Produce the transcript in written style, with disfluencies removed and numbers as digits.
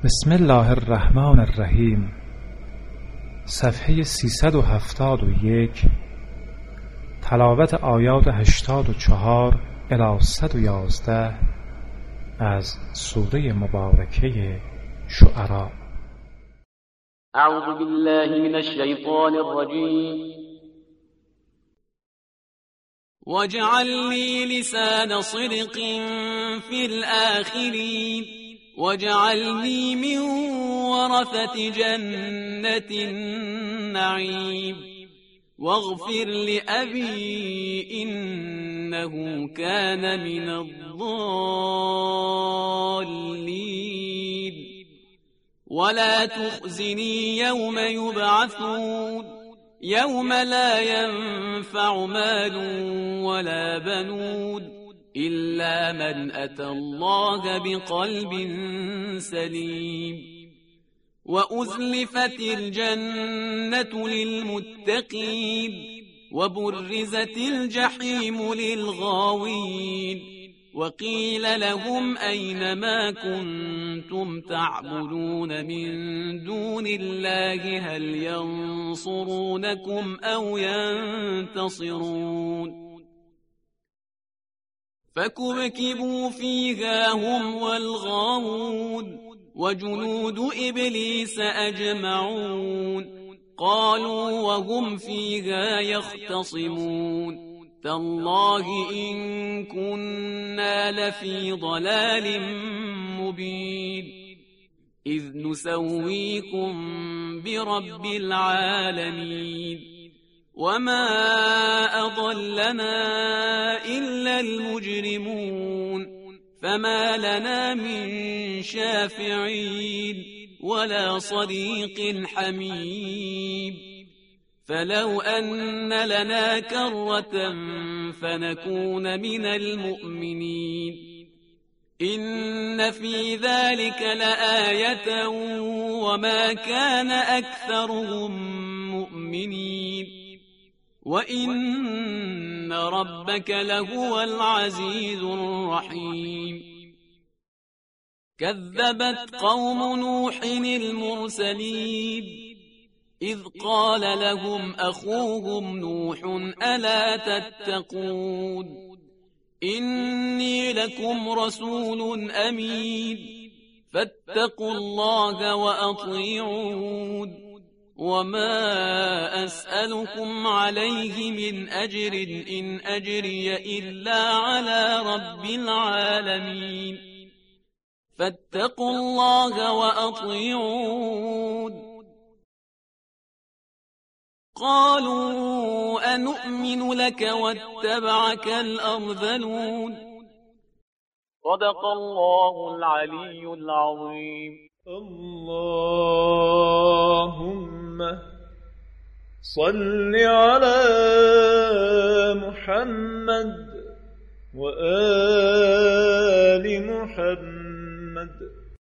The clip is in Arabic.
بسم الله الرحمن الرحیم. صفحه 371. تلاوت آیات 84 الی 111 از سوره مبارکه شعراء. اعوذ بالله من الشیطان الرجیم. واجعل لي لسان صدق في الآخرين واجعلني من ورثة جنة النعيم واغفر لأبي إنه كان من الضالين ولا تخزني يوم يبعثون يوم لا ينفع مال ولا بنون إلا من أتى الله بقلب سليم وأزلفت الجنة للمتقين وبرزت الجحيم للغاوين وقيل لهم أين ما كنتم تعبدون من دون الله هل ينصرونكم أو ينتصرون فكبكبوا فيها هم والغاوون وجنود إبليس أجمعون قالوا وهم فيها يختصمون تالله إن كنا لفي ضلال مبين إذ نسويكم برب العالمين وما أضلنا إلا المجرمون فما لنا من شافعين ولا صديق حميم فلو أن لنا كرة فنكون من المؤمنين إن في ذلك لآية وما كان أكثرهم مؤمنين وإن ربك لهو العزيز الرحيم كذبت قوم نوح المرسلين إذ قال لهم أخوهم نوح ألا تتقون إني لكم رسول أمين فاتقوا الله وأطيعون وما أسألكم عليه من أجر إن أجري إلا على رب العالمين فاتقوا الله وأطيعون قالوا أنؤمن لك واتبعك الأرذلون صدق الله العلي العظيم. اللهم صل على محمد وآل محمد